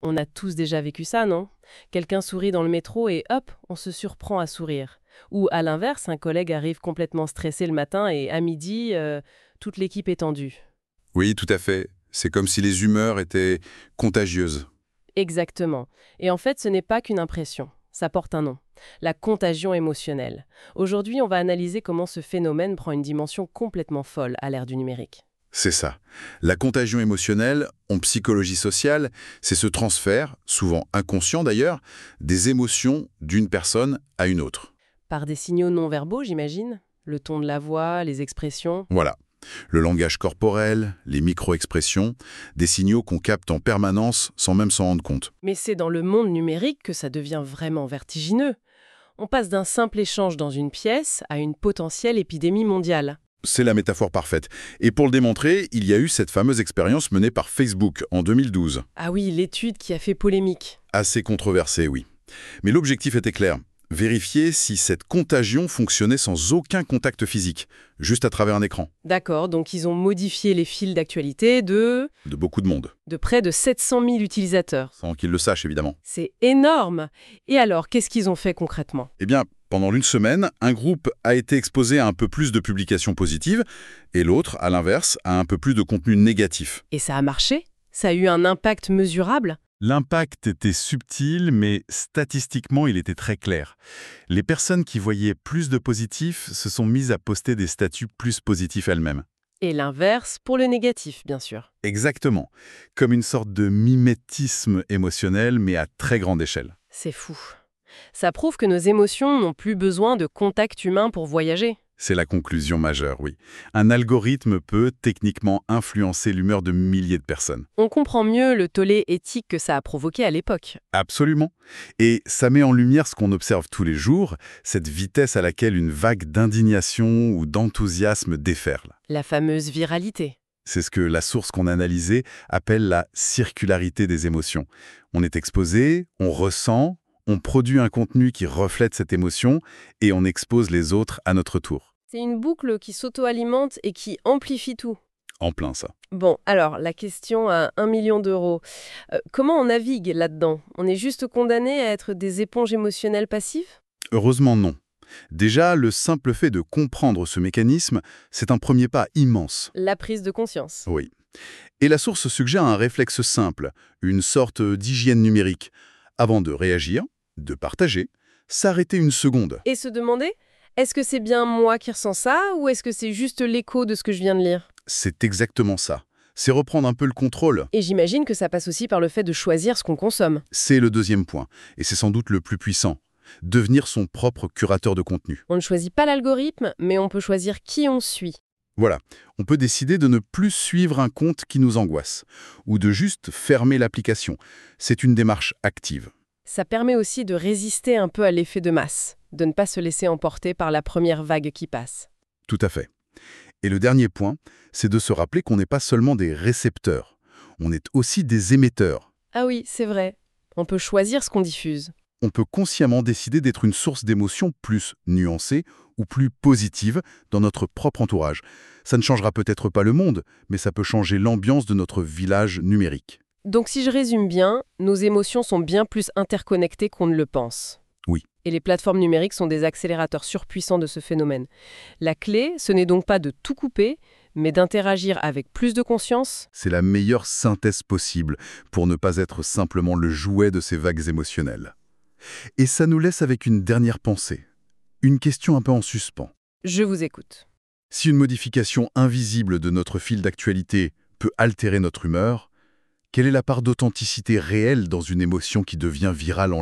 On a tous déjà vécu ça, non? Quelqu'un sourit dans le métro et hop, on se surprend à sourire. Ou à l'inverse, un collègue arrive complètement stressé le matin et à midi, toute l'équipe est tendue. Oui, tout à fait. C'est comme si les humeurs étaient contagieuses. Exactement. Et en fait, ce n'est pas qu'une impression. Ça porte un nom. La contagion émotionnelle. Aujourd'hui, on va analyser comment ce phénomène prend une dimension complètement folle à l'ère du numérique. C'est ça. La contagion émotionnelle, en psychologie sociale, c'est ce transfert, souvent inconscient d'ailleurs, des émotions d'une personne à une autre. Par des signaux non verbaux, j'imagine? Le ton de la voix, les expressions. Voilà. Le langage corporel, les micro-expressions, des signaux qu'on capte en permanence sans même s'en rendre compte. Mais c'est dans le monde numérique que ça devient vraiment vertigineux. On passe d'un simple échange dans une pièce à une potentielle épidémie mondiale. C'est la métaphore parfaite. Et pour le démontrer, il y a eu cette fameuse expérience menée par Facebook en 2012. Ah oui, l'étude qui a fait polémique. Assez controversée, oui. Mais l'objectif était clair. Vérifier si cette contagion fonctionnait sans aucun contact physique, juste à travers un écran. D'accord, donc ils ont modifié les fils d'actualité De beaucoup de monde, de près de 700 000 utilisateurs. sans qu'ils le sachent évidemment. C'est énorme. Et alors, qu'est-ce qu'ils ont fait concrètement? Eh bien, pendant une semaine, un groupe a été exposé à un peu plus de publications positives, et l'autre, à l'inverse, à un peu plus de contenu négatif. Et ça a marché? Ça a eu un impact mesurable? L'impact était subtil, mais statistiquement, il était très clair. Les personnes qui voyaient plus de positifs se sont mises à poster des statuts plus positifs elles-mêmes. Et l'inverse pour le négatif, bien sûr. Exactement. Comme une sorte de mimétisme émotionnel, mais à très grande échelle. C'est fou. Ça prouve que nos émotions n'ont plus besoin de contact humain pour voyager. C'est la conclusion majeure, oui. Un algorithme peut techniquement influencer l'humeur de milliers de personnes. On comprend mieux le tollé éthique que ça a provoqué à l'époque. Absolument. Et ça met en lumière ce qu'on observe tous les jours, cette vitesse à laquelle une vague d'indignation ou d'enthousiasme déferle. La fameuse viralité. C'est ce que la source qu'on a analysée appelle la circularité des émotions. On est exposé, on ressent, on produit un contenu qui reflète cette émotion et on expose les autres à notre tour. C'est une boucle qui s'auto-alimente et qui amplifie tout. En plein ça. Bon, alors, la question à 1 million d'euros. Comment on navigue là-dedans? On est juste condamné à être des éponges émotionnelles passives? Heureusement non. Déjà, le simple fait de comprendre ce mécanisme, c'est un premier pas immense. La prise de conscience. Oui. Et la source suggère un réflexe simple, une sorte d'hygiène numérique. Avant de réagir, de partager, s'arrêter une seconde. Et se demander, est-ce que c'est bien moi qui ressens ça ou est-ce que c'est juste l'écho de ce que je viens de lire? C'est exactement ça. C'est reprendre un peu le contrôle. Et j'imagine que ça passe aussi par le fait de choisir ce qu'on consomme. C'est le deuxième point, et c'est sans doute le plus puissant. Devenir son propre curateur de contenu. On ne choisit pas l'algorithme, mais on peut choisir qui on suit. Voilà, on peut décider de ne plus suivre un compte qui nous angoisse, ou de juste fermer l'application. C'est une démarche active. Ça permet aussi de résister un peu à l'effet de masse, de ne pas se laisser emporter par la première vague qui passe. Tout à fait. Et le dernier point, c'est de se rappeler qu'on n'est pas seulement des récepteurs, on est aussi des émetteurs. Ah oui, c'est vrai. On peut choisir ce qu'on diffuse. On peut consciemment décider d'être une source d'émotions plus nuancée ou plus positive dans notre propre entourage. Ça ne changera peut-être pas le monde, mais ça peut changer l'ambiance de notre village numérique. Donc si je résume bien, nos émotions sont bien plus interconnectées qu'on ne le pense. Oui. Et les plateformes numériques sont des accélérateurs surpuissants de ce phénomène. La clé, ce n'est donc pas de tout couper, mais d'interagir avec plus de conscience. C'est la meilleure synthèse possible pour ne pas être simplement le jouet de ces vagues émotionnelles. Et ça nous laisse avec une dernière pensée. Une question un peu en suspens. Je vous écoute. Si une modification invisible de notre fil d'actualité peut altérer notre humeur, quelle est la part d'authenticité réelle dans une émotion qui devient virale en ligne ?